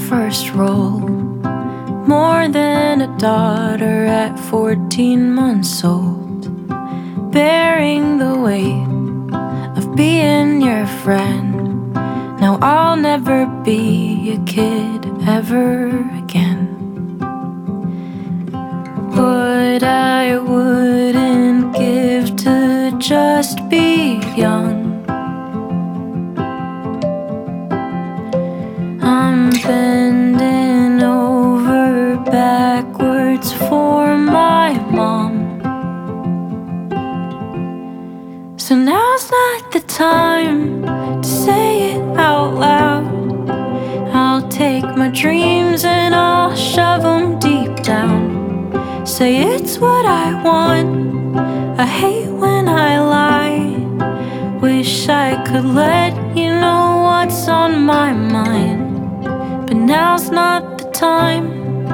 first role, more than a daughter at 14 months old, bearing the weight of being your friend. Now I'll never be a kid ever again. What I wouldn't give to just be young. I'm bending over backwards for my mom. So now's not the time to say it out loud. I'll take my dreams and I'll shove them deep down. Say it's what I want. I hate when I lie. Wish I could let you know what's on my mind, but now's not the time.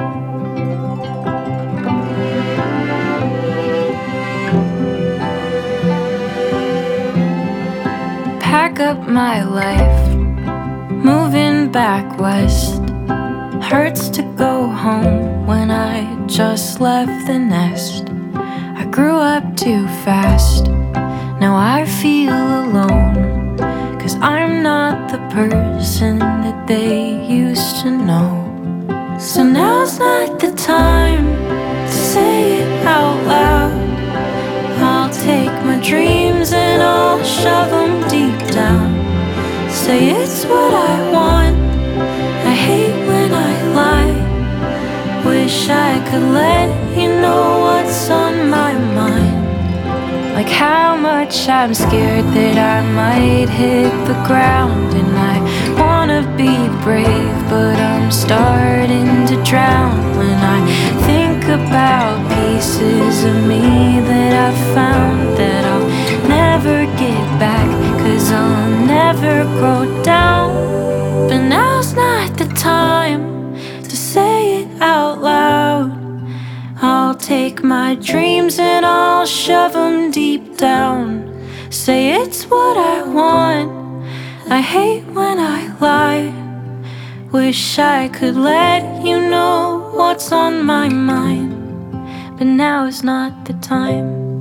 Pack up my life, moving back west. Hurts to go home when I just left the nest. I grew up too fast, now I feel alone, 'cause I'm not the person that they used to know. So now's not the time to say it out loud. I'll take my dreams and I'll shove them deep down. Say it's what I want. I hate when I lie. Wish I could let you know what's on my mind. Like how much I'm scared that I might hit the ground. And I wanna be brave, but I'm starting to drown when I think about pieces of me that I've found that I'll never get back, 'cause I'll never grow down. But now's not the time to say it out loud. I'll take my dreams and I'll shove them deep down. Say it's what I want. I hate when I lie. Wish I could let you know what's on my mind, but now is not the time.